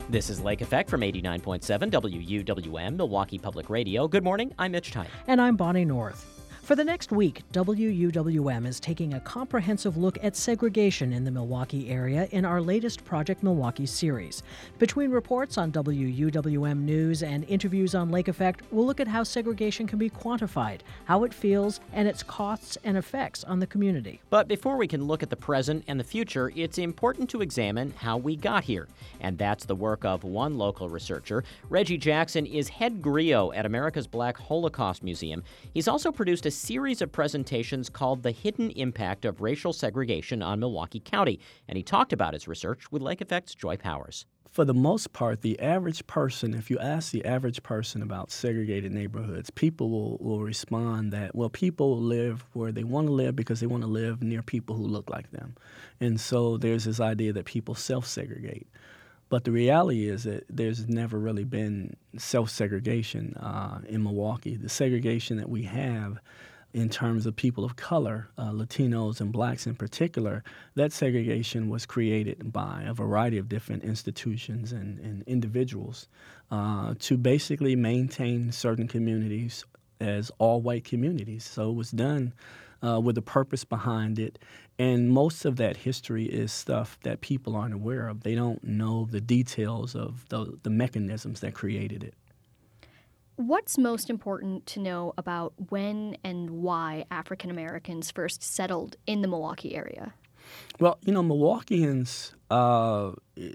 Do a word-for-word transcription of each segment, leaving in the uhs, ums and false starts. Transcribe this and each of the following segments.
This is Lake Effect from eighty-nine point seven W U W M, Milwaukee Public Radio. Good morning, I'm Mitch Tyler. And I'm Bonnie North. For the next week, W U W M is taking a comprehensive look at segregation in the Milwaukee area in our latest Project Milwaukee series. Between reports on W U W M News and interviews on Lake Effect, we'll look at how segregation can be quantified, how it feels, and its costs and effects on the community. But before we can look at the present and the future, it's important to examine how we got here. And that's the work of one local researcher. Reggie Jackson is head griot at America's Black Holocaust Museum. He's also produced a series of presentations called The Hidden Impact of Racial Segregation on Milwaukee County, and he talked about his research with Lake Effect's Joy Powers. For the most part, the average person, if you ask the average person about segregated neighborhoods, people will, will respond that, well, people live where they want to live because they want to live near people who look like them. And so there's this idea that people self-segregate. But the reality is that there's never really been self-segregation uh, in Milwaukee. The segregation that we have in terms of people of color, uh, Latinos and blacks in particular, that segregation was created by a variety of different institutions and, and individuals uh, to basically maintain certain communities as all-white communities. So it was done uh, with a purpose behind it. And most of that history is stuff that people aren't aware of. They don't know the details of the, the mechanisms that created it. What's most important to know about when and why African Americans first settled in the Milwaukee area? Well, you know, Milwaukeeans, uh,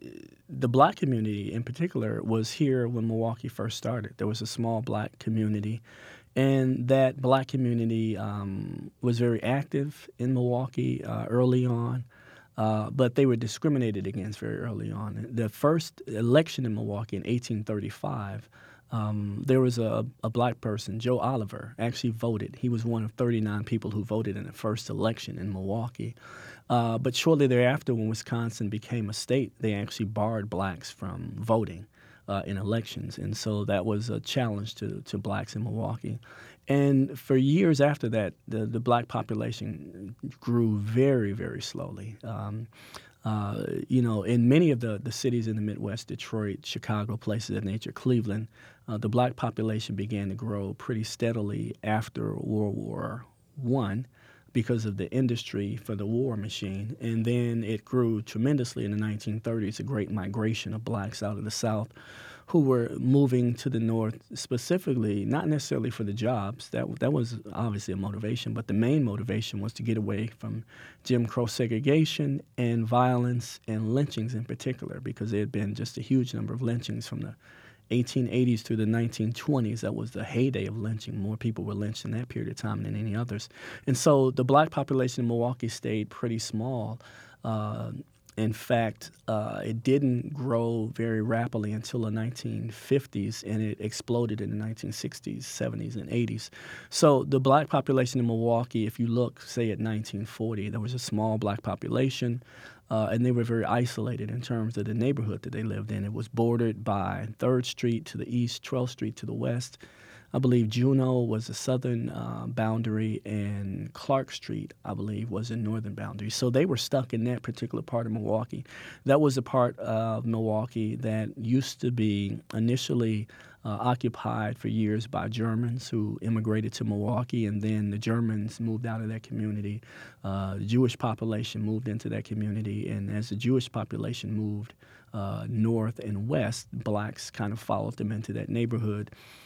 the black community in particular, was here when Milwaukee first started. There was a small black community. And that black community um, was very active in Milwaukee uh, early on, uh, but they were discriminated against very early on. The first election in Milwaukee in eighteen thirty-five, um, there was a, a black person, Joe Oliver, actually voted. He was one of thirty-nine people who voted in the first election in Milwaukee. Uh, but shortly thereafter, when Wisconsin became a state, they actually barred blacks from voting Uh, in elections, and so that was a challenge to, to blacks in Milwaukee. And for years after that, the, the black population grew very, very slowly. Um, uh, you know, in many of the, the cities in the Midwest, Detroit, Chicago, places of nature, Cleveland, uh, the black population began to grow pretty steadily after World War One because of the industry for the war machine. And then it grew tremendously in the nineteen thirties, a great migration of blacks out of the South who were moving to the North specifically, not necessarily for the jobs. That, that was obviously a motivation, but the main motivation was to get away from Jim Crow segregation and violence and lynchings in particular, because there had been just a huge number of lynchings from the eighteen eighties through the nineteen twenties. That was the heyday of lynching. More people were lynched in that period of time than any others. And so the black population in Milwaukee stayed pretty small. Uh, in fact, uh, it didn't grow very rapidly until the nineteen fifties, and it exploded in the nineteen sixties, seventies, and eighties. So the black population in Milwaukee, if you look, say, at nineteen forty, there was a small black population. Uh, and they were very isolated in terms of the neighborhood that they lived in. It was bordered by third Street to the east, twelfth Street to the west. I believe Juneau was the southern uh, boundary, and Clark Street, I believe, was the northern boundary. So they were stuck in that particular part of Milwaukee. That was a part of Milwaukee that used to be initially Uh, occupied for years by Germans who immigrated to Milwaukee, and then the Germans moved out of that community. Uh, the Jewish population moved into that community, and as the Jewish population moved uh, north and west, blacks kind of followed them into that neighborhood,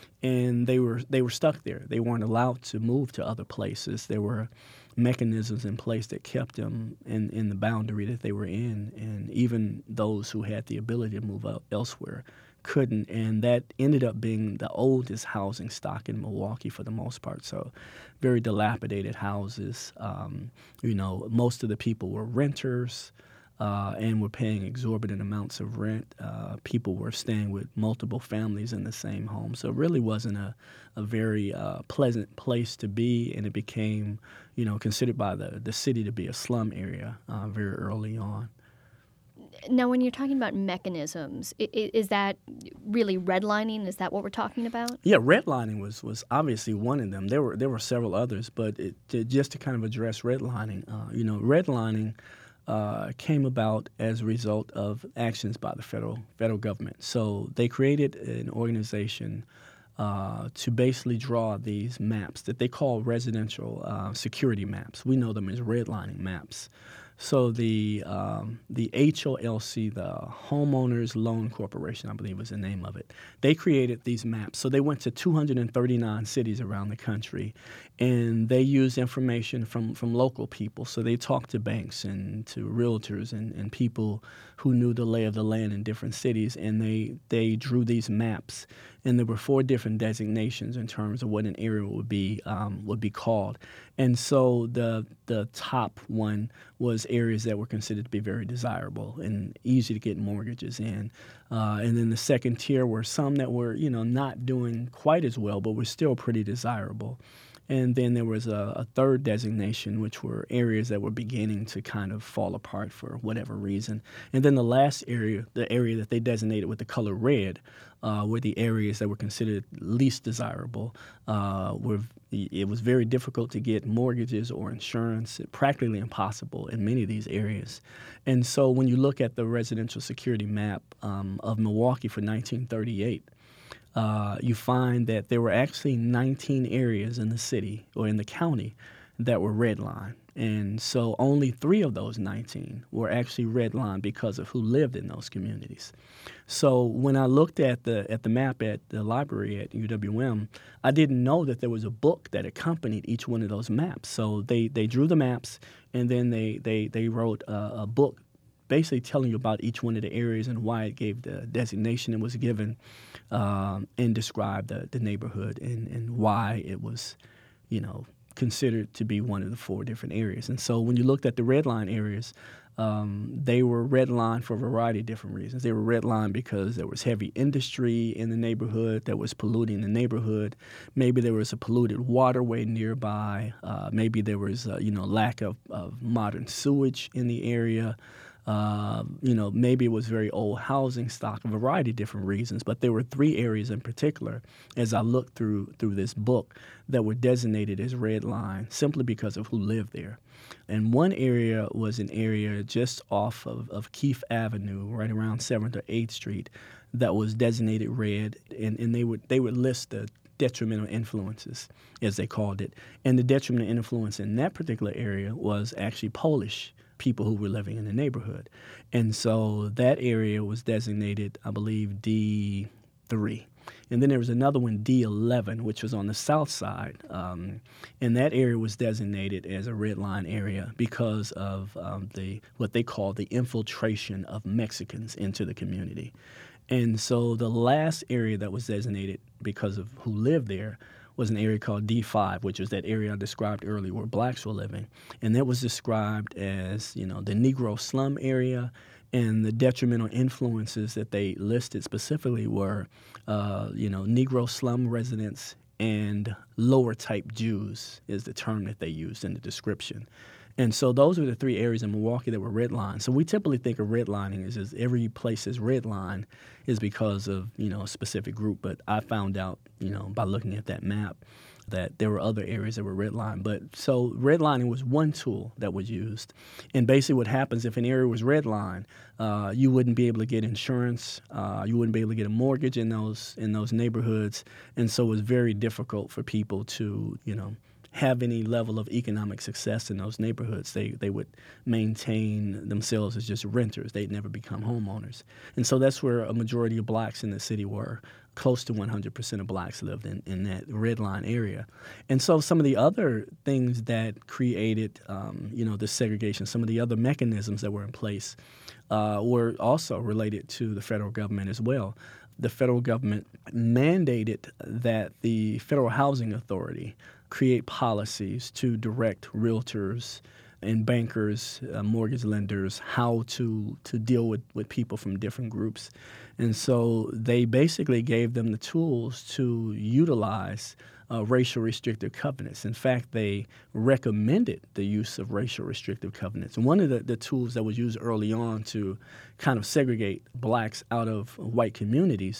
and they were they were stuck there. They weren't allowed to move to other places. There were mechanisms in place that kept them in, in the boundary that they were in, and even those who had the ability to move out elsewhere couldn't, and that ended up being the oldest housing stock in Milwaukee for the most part. So very dilapidated houses. Um, you know, most of the people were renters uh, and were paying exorbitant amounts of rent. Uh, people were staying with multiple families in the same home. So it really wasn't a, a very uh, pleasant place to be, and it became, you know, considered by the, the city to be a slum area uh, very early on. Now, when you're talking about mechanisms, i- i- is that really redlining? Is that what we're talking about? Yeah, redlining was, was obviously one of them. There were there were several others, but it, to, just to kind of address redlining, uh, you know, redlining uh, came about as a result of actions by the federal federal government. So they created an organization uh, to basically draw these maps that they call residential uh, security maps. We know them as redlining maps. So the um, the H O L C, the Homeowners Loan Corporation, I believe was the name of it, they created these maps. So they went to two hundred thirty-nine cities around the country, and they used information from, from local people. So they talked to banks and to realtors and, and people who knew the lay of the land in different cities, and they, they drew these maps. And there were four different designations in terms of what an area would be um, would be called. And so the the top one was areas that were considered to be very desirable and easy to get mortgages in. Uh, and then the second tier were some that were, you know, not doing quite as well, but were still pretty desirable. And then there was a, a third designation, which were areas that were beginning to kind of fall apart for whatever reason. And then the last area, the area that they designated with the color red, uh, were the areas that were considered least desirable. Uh, were it was very difficult to get mortgages or insurance, practically impossible in many of these areas. And so when you look at the residential security map um, of Milwaukee for nineteen thirty-eight, Uh, you find that there were actually nineteen areas in the city or in the county that were redlined. And so only three of those nineteen were actually redlined because of who lived in those communities. So when I looked at the at the map at the library at U W M, I didn't know that there was a book that accompanied each one of those maps. So they, they drew the maps, and then they, they, they wrote a, a book basically telling you about each one of the areas and why it gave the designation it was given, um, and described the, the neighborhood and, and why it was, you know, considered to be one of the four different areas. And so when you looked at the red line areas, um, they were redlined for a variety of different reasons. They were redlined because there was heavy industry in the neighborhood that was polluting the neighborhood. Maybe there was a polluted waterway nearby. Uh, maybe there was, uh, you know, lack of, of modern sewage in the area. Uh, you know, maybe it was very old housing stock, a variety of different reasons. But there were three areas in particular, as I looked through through this book, that were designated as red line simply because of who lived there. And one area was an area just off of, of Keefe Avenue, right around seventh or eighth Street, that was designated red, and, and they would they would list the detrimental influences, as they called it. And the detrimental influence in that particular area was actually Polish people who were living in the neighborhood. And so that area was designated, I believe, D three. And then there was another one, D eleven, which was on the south side. Um, and that area was designated as a red line area because of um, the what they call the infiltration of Mexicans into the community. And so the last area that was designated because of who lived there was an area called D five, which was that area I described earlier where blacks were living. And that was described as, you know, the Negro slum area. And the detrimental influences that they listed specifically were, uh, you know, Negro slum residents and lower-type Jews is the term that they used in the description. And so those were the three areas in Milwaukee that were redlined. So we typically think of redlining as, as every place is redlined is because of, you know, a specific group. But I found out, you know, by looking at that map that there were other areas that were redlined. But so redlining was one tool that was used. And basically what happens if an area was redlined, uh, you wouldn't be able to get insurance, uh, you wouldn't be able to get a mortgage in those in those neighborhoods. And so it was very difficult for people to, you know, have any level of economic success in those neighborhoods. They they would maintain themselves as just renters. They'd never become homeowners. And so that's where a majority of blacks in the city were. Close to one hundred percent of blacks lived in, in that red line area. And so some of the other things that created, um, you know, the segregation, some of the other mechanisms that were in place uh, were also related to the federal government as well. The federal government mandated that the Federal Housing Authority create policies to direct realtors and bankers, uh, mortgage lenders, how to, to deal with, with people from different groups. And so they basically gave them the tools to utilize uh, racial restrictive covenants. In fact, they recommended the use of racial restrictive covenants. And one of the, the tools that was used early on to kind of segregate blacks out of white communities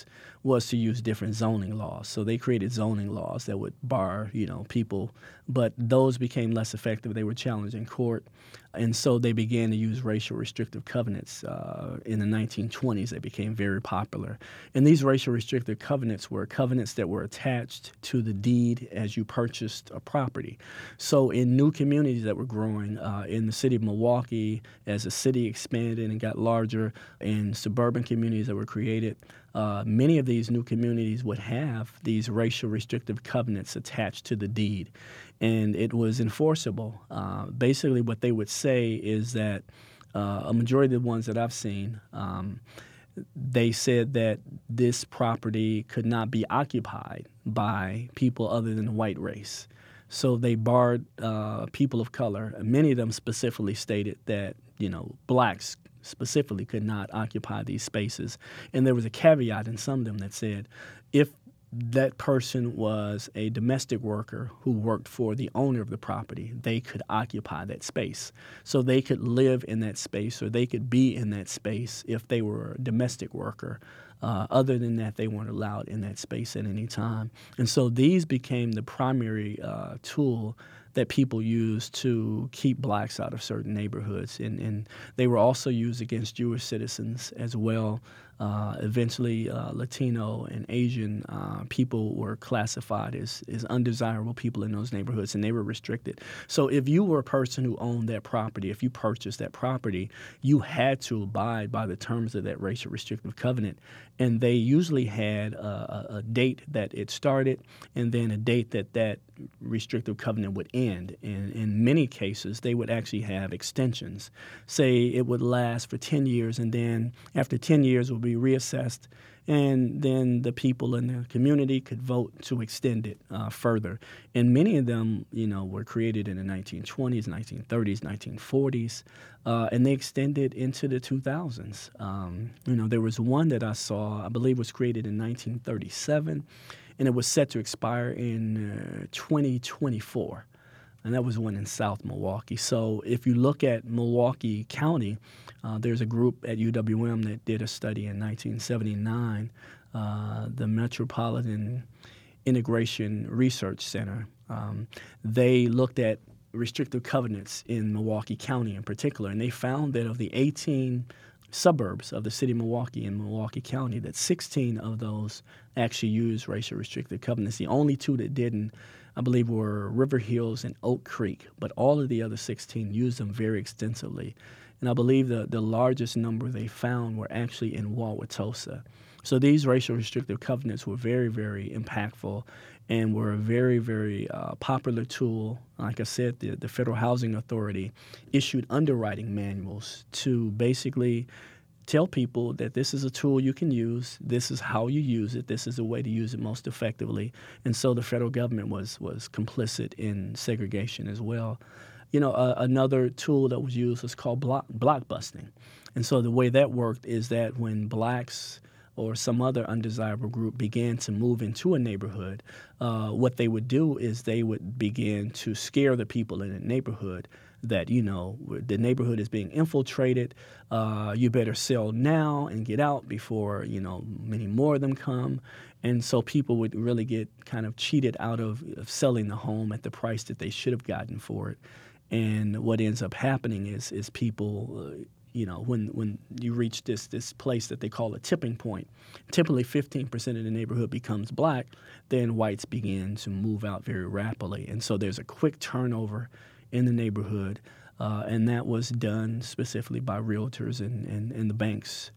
was to use different zoning laws. So they created zoning laws that would bar, you know, people, but those became less effective. They were challenged in court, and so they began to use racial restrictive covenants. Uh, in the nineteen twenties, they became very popular. And these racial restrictive covenants were covenants that were attached to the deed as you purchased a property. So in new communities that were growing uh, in the city of Milwaukee, as the city expanded and got larger, in suburban communities that were created, uh, many of these new communities would have these racial restrictive covenants attached to the deed. And it was enforceable. Uh, basically, what they would say is that uh, a majority of the ones that I've seen, um, they said that this property could not be occupied by people other than the white race. So they barred uh, people of color. Many of them specifically stated that, you know, blacks specifically could not occupy these spaces. And there was a caveat in some of them that said if that person was a domestic worker who worked for the owner of the property, they could occupy that space. So they could live in that space, or they could be in that space if they were a domestic worker. Uh, other than that, they weren't allowed in that space at any time. And so these became the primary uh, tool that people used to keep blacks out of certain neighborhoods. And, and they were also used against Jewish citizens as well. Uh, eventually, uh, Latino and Asian uh, people were classified as, as undesirable people in those neighborhoods, and they were restricted. So if you were a person who owned that property, if you purchased that property, you had to abide by the terms of that racial restrictive covenant. And they usually had a, a date that it started and then a date that that restrictive covenant would end. And in many cases, they would actually have extensions. Say it would last for ten years, and then after ten years it would be reassessed, and then the people in the community could vote to extend it uh, further. And many of them, you know, were created in the nineteen twenties, nineteen thirties, nineteen forties, uh, and they extended into the two thousands. Um, you know, there was one that I saw, I believe was created in nineteen thirty-seven, and it was set to expire in uh, twenty twenty-four. And that was one in South Milwaukee. So if you look at Milwaukee County, uh, there's a group at U W M that did a study in nineteen seventy-nine, uh, the Metropolitan Integration Research Center. Um, they looked at restrictive covenants in Milwaukee County in particular, and they found that of the eighteen suburbs of the city of Milwaukee in Milwaukee County, that sixteen of those actually used racial restrictive covenants. The only two that didn't, I believe, were River Hills and Oak Creek, but all of the other sixteen used them very extensively. And I believe the, the largest number they found were actually in Wauwatosa. So these racial restrictive covenants were very, very impactful and were a very, very uh, popular tool. Like I said, the, the Federal Housing Authority issued underwriting manuals to basically tell people that this is a tool you can use, this is how you use it, this is a way to use it most effectively. And so the federal government was was complicit in segregation as well. You know, uh, another tool that was used was called block, block busting. And so the way that worked is that when blacks or some other undesirable group began to move into a neighborhood, uh, what they would do is they would begin to scare the people in the neighborhood that, you know, the neighborhood is being infiltrated. Uh, you better sell now and get out before, you know, many more of them come. And so people would really get kind of cheated out of, of selling the home at the price that they should have gotten for it. And what ends up happening is is people, uh, you know, when when you reach this this place that they call a tipping point, typically fifteen percent of the neighborhood becomes black, then whites begin to move out very rapidly. And so there's a quick turnover in the neighborhood, uh, and that was done specifically by realtors and, and, and the banks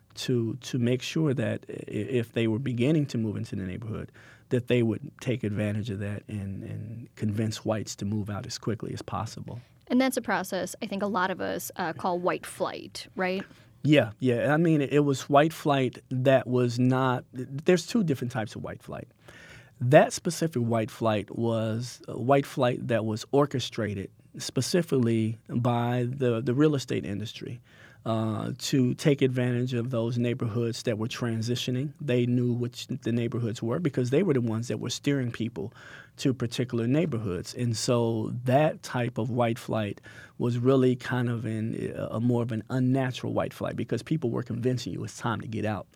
to to make sure that if they were beginning to move into the neighborhood, that they would take advantage of that and, and convince whites to move out as quickly as possible. And that's a process I think a lot of us uh, call white flight, right? Yeah, yeah. I mean, it was white flight that was not – there's two different types of white flight. That specific white flight was a white flight that was orchestrated specifically by the, the real estate industry uh, to take advantage of those neighborhoods that were transitioning. They knew which the neighborhoods were because they were the ones that were steering people to particular neighborhoods. And so that type of white flight was really kind of in a more of an unnatural white flight because people were convincing you it's time to get out.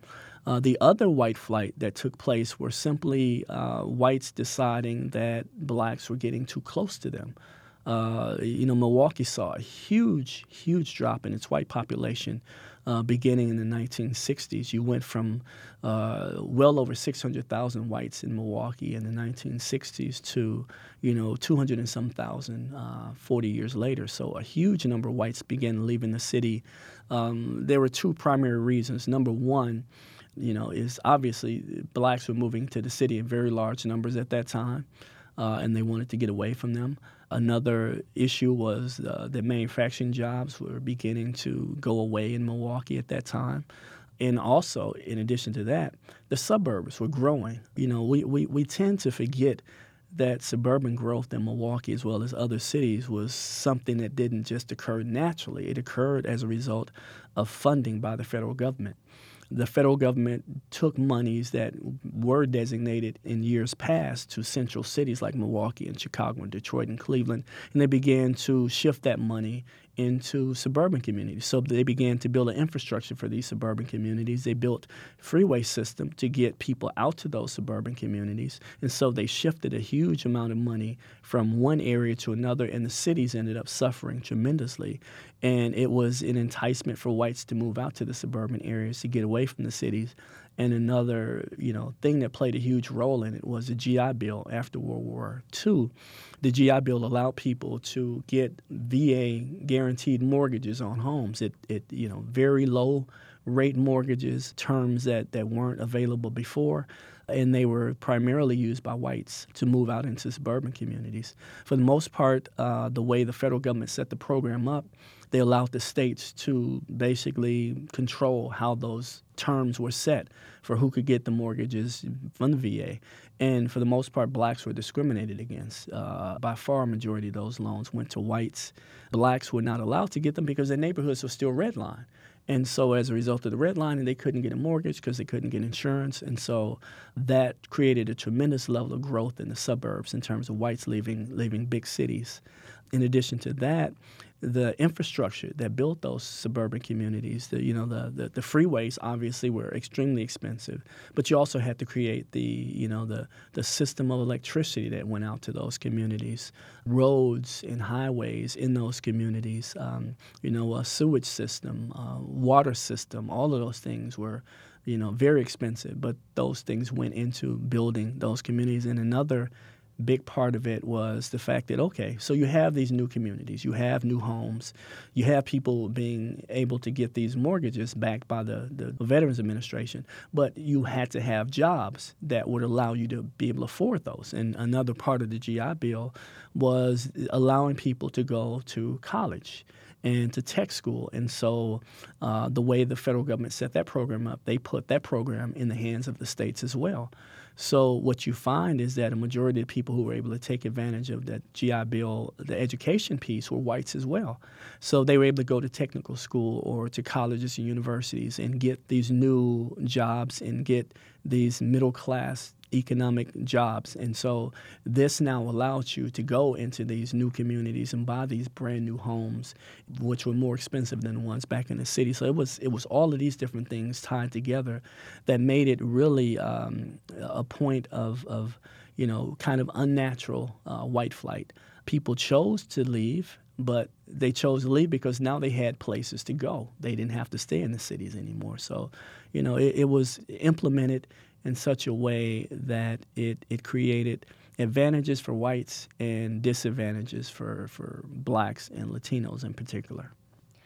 Uh, the other white flight that took place were simply uh, whites deciding that blacks were getting too close to them. Uh, you know, Milwaukee saw a huge, huge drop in its white population uh, beginning in the nineteen sixties. You went from uh, well over six hundred thousand whites in Milwaukee in the nineteen sixties to, you know, two hundred and some thousand uh, forty years later. So a huge number of whites began leaving the city. Um, there were two primary reasons. Number one, you know, is obviously blacks were moving to the city in very large numbers at that time, uh, and they wanted to get away from them. Another issue was uh, that manufacturing jobs were beginning to go away in Milwaukee at that time. And also, in addition to that, the suburbs were growing. You know, we, we, we tend to forget that suburban growth in Milwaukee, as well as other cities, was something that didn't just occur naturally. It occurred as a result of funding by the federal government. The federal government took monies that were designated in years past to central cities like Milwaukee and Chicago and Detroit and Cleveland, and they began to shift that money into suburban communities. So they began to build an infrastructure for these suburban communities. They built freeway system to get people out to those suburban communities. And so they shifted a huge amount of money from one area to another, and the cities ended up suffering tremendously. And it was an enticement for whites to move out to the suburban areas to get away from the cities. And another, you know, thing that played a huge role in it was the G I Bill after World War Two. The G I Bill allowed people to get V A guaranteed mortgages on homes. It, it you know, very low rate mortgages, terms that, that weren't available before, and they were primarily used by whites to move out into suburban communities. For the most part, uh, the way the federal government set the program up, they allowed the states to basically control how those terms were set for who could get the mortgages from the V A. And for the most part, blacks were discriminated against. Uh, by far, a majority of those loans went to whites. Blacks were not allowed to get them because their neighborhoods were still redlined. And so as a result of the redlining, they couldn't get a mortgage because they couldn't get insurance. And so that created a tremendous level of growth in the suburbs in terms of whites leaving, leaving big cities. In addition to that, the infrastructure that built those suburban communities, the, you know, the, the, the freeways obviously were extremely expensive, but you also had to create the, you know, the, the system of electricity that went out to those communities, roads and highways in those communities, um, you know, a sewage system, uh, water system, all of those things were, you know, very expensive, but those things went into building those communities. And another big part of it was the fact that, okay, so you have these new communities, you have new homes, you have people being able to get these mortgages backed by the, the Veterans Administration, but you had to have jobs that would allow you to be able to afford those. And another part of the G I Bill was allowing people to go to college and to tech school. And so uh, the way the federal government set that program up, they put that program in the hands of the states as well. So what you find is that a majority of people who were able to take advantage of that G I Bill, the education piece, were whites as well. So they were able to go to technical school or to colleges and universities and get these new jobs and get these middle-class economic jobs. And so this now allows you to go into these new communities and buy these brand new homes, which were more expensive than the ones back in the city. So it was it was all of these different things tied together that made it really um, a point of, of, you know, kind of unnatural uh, white flight. People chose to leave, but they chose to leave because now they had places to go. They didn't have to stay in the cities anymore. So, you know, it, it was implemented in such a way that it, it created advantages for whites and disadvantages for, for blacks and Latinos in particular.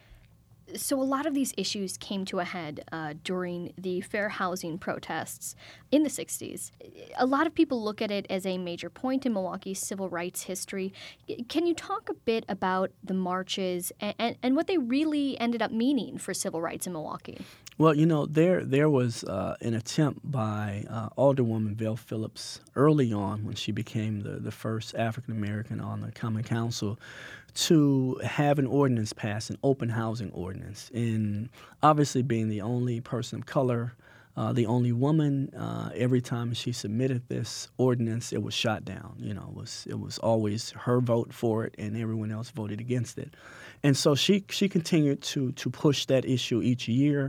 So a lot of these issues came to a head uh, during the fair housing protests in the sixties. A lot of people look at it as a major point in Milwaukee's civil rights history. Can you talk a bit about the marches and, and, and what they really ended up meaning for civil rights in Milwaukee? Well, you know, there there was uh, an attempt by uh, Alderwoman Vel Phillips early on when she became the, the first African-American on the Common Council to have an ordinance passed, an open housing ordinance. And obviously being the only person of color, uh, the only woman, uh, every time she submitted this ordinance, it was shot down. You know, it was, it was always her vote for it and everyone else voted against it. And so she she continued to to push that issue each year.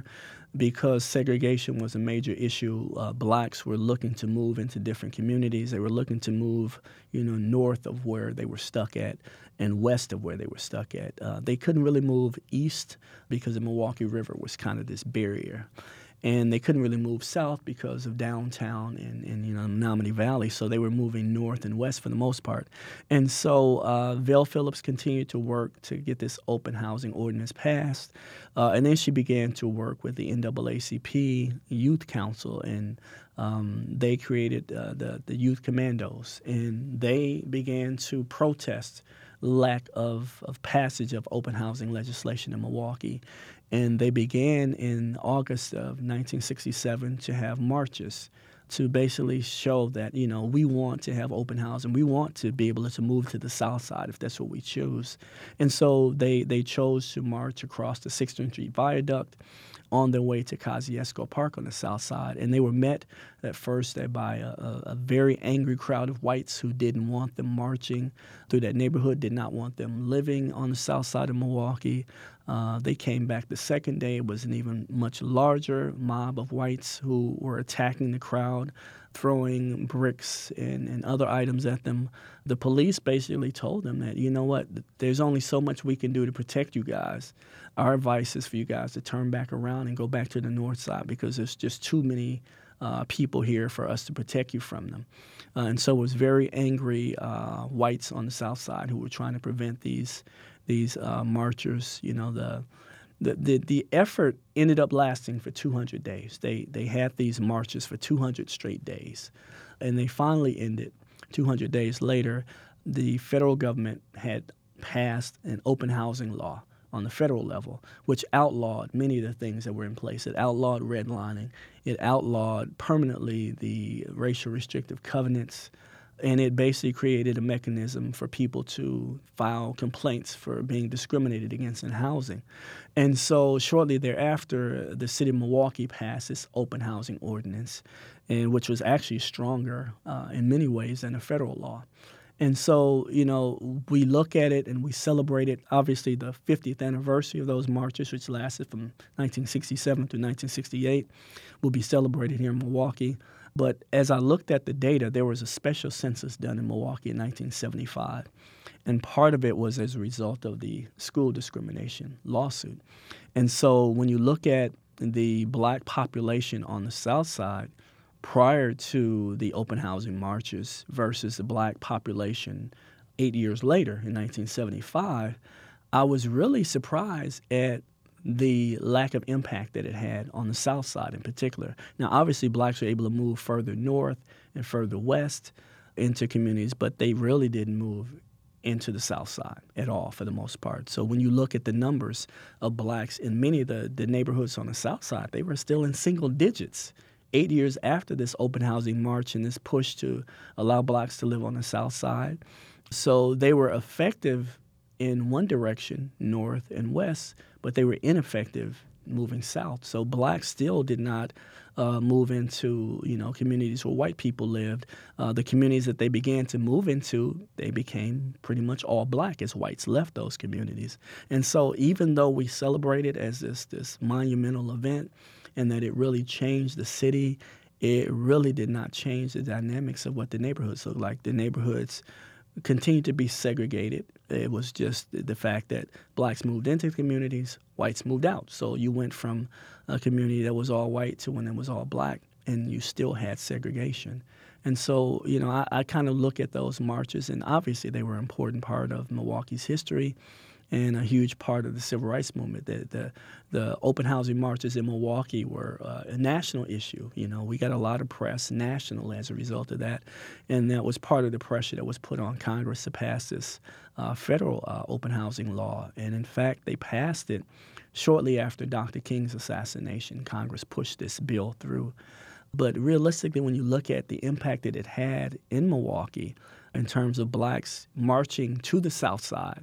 because segregation was a major issue. Uh, blacks were looking to move into different communities. They were looking to move, you know, north of where they were stuck at and west of where they were stuck at. Uh, they couldn't really move east because the Milwaukee River was kind of this barrier. And they couldn't really move south because of downtown and, and you know, Menominee Valley, so they were moving north and west for the most part. And so uh, Vale Phillips continued to work to get this open housing ordinance passed, uh, and then she began to work with the N double A C P Youth Council, and um, they created uh, the, the Youth Commandos, and they began to protest lack of, of passage of open housing legislation in Milwaukee. And they began in August of nineteen sixty-seven to have marches to basically show that, you know, we want to have open housing. We want to be able to move to the south side if that's what we choose. And so they, they chose to march across the sixteenth Street Viaduct on their way to Kosciuszko Park on the south side. And they were met at first by a, a, a very angry crowd of whites who didn't want them marching through that neighborhood, did not want them living on the south side of Milwaukee. Uh, they came back the second day. It was an even much larger mob of whites who were attacking the crowd, throwing bricks and, and other items at them. The police basically told them that, you know what, there's only so much we can do to protect you guys. Our advice is for you guys to turn back around and go back to the north side because there's just too many uh, people here for us to protect you from them. Uh, and so it was very angry uh, whites on the south side who were trying to prevent these these uh, marchers. You know, the, the the the effort ended up lasting for two hundred days. They they had these marches for two hundred straight days, and they finally ended two hundred days later. The federal government had passed an open housing law on the federal level, which outlawed many of the things that were in place. It outlawed redlining. It outlawed permanently the racial restrictive covenants. And it basically created a mechanism for people to file complaints for being discriminated against in housing. And so shortly thereafter, the city of Milwaukee passed this open housing ordinance, and which was actually stronger uh, in many ways than the federal law. And so, you know, we look at it and we celebrate it. Obviously, the fiftieth anniversary of those marches, which lasted from nineteen sixty-seven to nineteen sixty-eight, will be celebrated here in Milwaukee. But as I looked at the data, there was a special census done in Milwaukee in nineteen seventy-five. And part of it was as a result of the school discrimination lawsuit. And so when you look at the black population on the south side prior to the open housing marches versus the black population eight years later in nineteen seventy-five, I was really surprised at the lack of impact that it had on the south side in particular. Now, obviously, blacks were able to move further north and further west into communities, but they really didn't move into the south side at all for the most part. So when you look at the numbers of blacks in many of the, the neighborhoods on the south side, they were still in single digits eight years after this open housing march and this push to allow blacks to live on the south side. So they were effective in one direction, north and west, but they were ineffective moving south. So blacks still did not uh, move into, you know, communities where white people lived. Uh, the communities that they began to move into, they became pretty much all black as whites left those communities. And so even though we celebrate it as this, this monumental event and that it really changed the city, it really did not change the dynamics of what the neighborhoods looked like. The neighborhoods continued to be segregated. It was just the fact that blacks moved into communities, whites moved out. So you went from a community that was all white to one that was all black, and you still had segregation. And so, you know, I, I kind of look at those marches, and obviously they were an important part of Milwaukee's history and a huge part of the civil rights movement. The, the, the open housing marches in Milwaukee were uh, a national issue. You know, we got a lot of press national as a result of that, and that was part of the pressure that was put on Congress to pass this uh, federal uh, open housing law. And in fact, they passed it shortly after Doctor King's assassination. Congress pushed this bill through. But realistically, when you look at the impact that it had in Milwaukee in terms of blacks marching to the south side,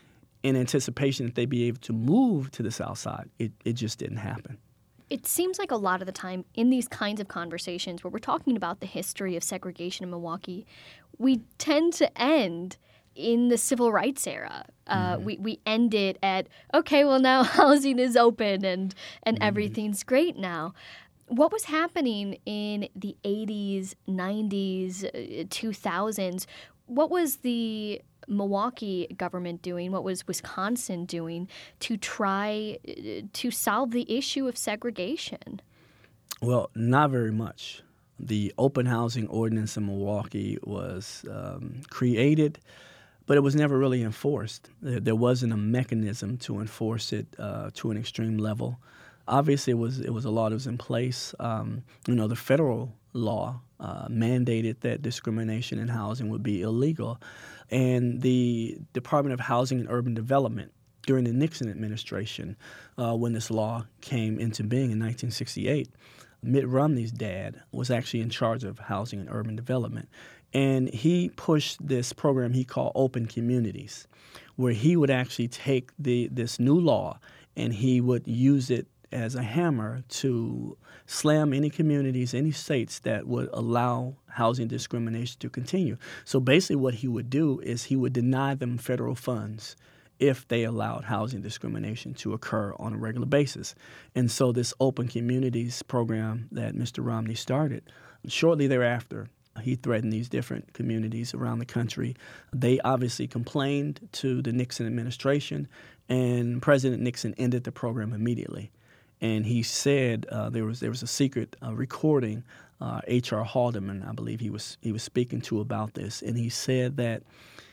in anticipation that they'd be able to move to the south side, it, it just didn't happen. It seems like a lot of the time in these kinds of conversations where we're talking about the history of segregation in Milwaukee, we tend to end in the civil rights era. Uh, mm-hmm. we, we end it at, okay, well, now housing is open and, and mm-hmm. everything's great now. What was happening in the eighties, nineties, two thousands? What was the Milwaukee government doing? What was Wisconsin doing to try to solve the issue of segregation? Well, not very much. The open housing ordinance in Milwaukee was um, created, but it was never really enforced. There, there wasn't a mechanism to enforce it uh, to an extreme level. Obviously, it was it was a law that was in place. Um, you know, the federal law uh, mandated that discrimination in housing would be illegal, and the Department of Housing and Urban Development during the Nixon administration, uh, when this law came into being in nineteen sixty-eight, Mitt Romney's dad was actually in charge of housing and urban development, and he pushed this program he called Open Communities, where he would actually take the this new law and he would use it as a hammer to slam any communities, any states that would allow housing discrimination to continue. So basically what he would do is he would deny them federal funds if they allowed housing discrimination to occur on a regular basis. And so this Open Communities program that Mister Romney started, shortly thereafter, he threatened these different communities around the country. They obviously complained to the Nixon administration, and President Nixon ended the program immediately. And he said uh, there was there was a secret uh, recording, uh, H R Haldeman, I believe he was he was speaking to about this, and he said that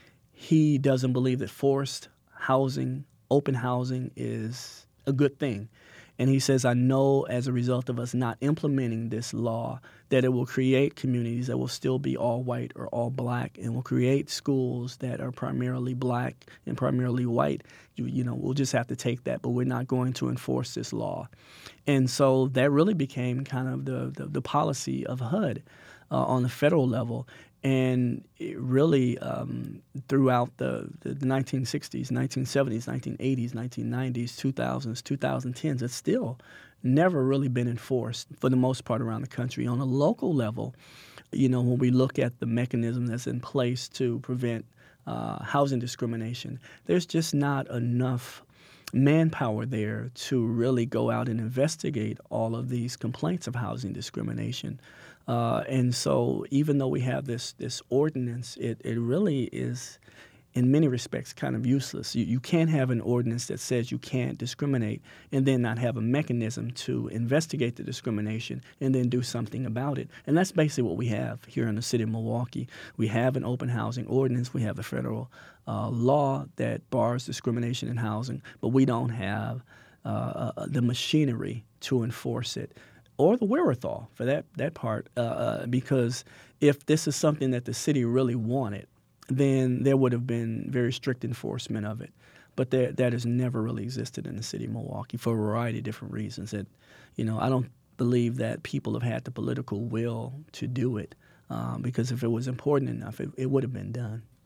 he doesn't believe that forced housing, open housing, is a good thing. And he says, I know as a result of us not implementing this law that it will create communities that will still be all white or all black, and will create schools that are primarily black and primarily white. You, you know, we'll just have to take that, but we're not going to enforce this law. And so that really became kind of the, the, the policy of H U D uh, on the federal level. And it really, um, throughout the, the, the nineteen sixties, nineteen seventies, nineteen eighties, nineteen nineties, two thousands, twenty tens, it's still never really been enforced for the most part around the country. On a local level, you know, when we look at the mechanism that's in place to prevent uh, housing discrimination, there's just not enough manpower there to really go out and investigate all of these complaints of housing discrimination. Uh, and so even though we have this this ordinance, it, it really is, in many respects, kind of useless. You, you can't have an ordinance that says you can't discriminate and then not have a mechanism to investigate the discrimination and then do something about it. And that's basically what we have here in the city of Milwaukee. We have an open housing ordinance. We have the federal uh, law that bars discrimination in housing, but we don't have uh, uh, the machinery to enforce it, or the wherewithal for that that part, uh, uh, because if this is something that the city really wanted, then there would have been very strict enforcement of it. But there, that has never really existed in the city of Milwaukee for a variety of different reasons. That, you know, I don't believe that people have had the political will to do it, um, because if it was important enough, it, it would have been done.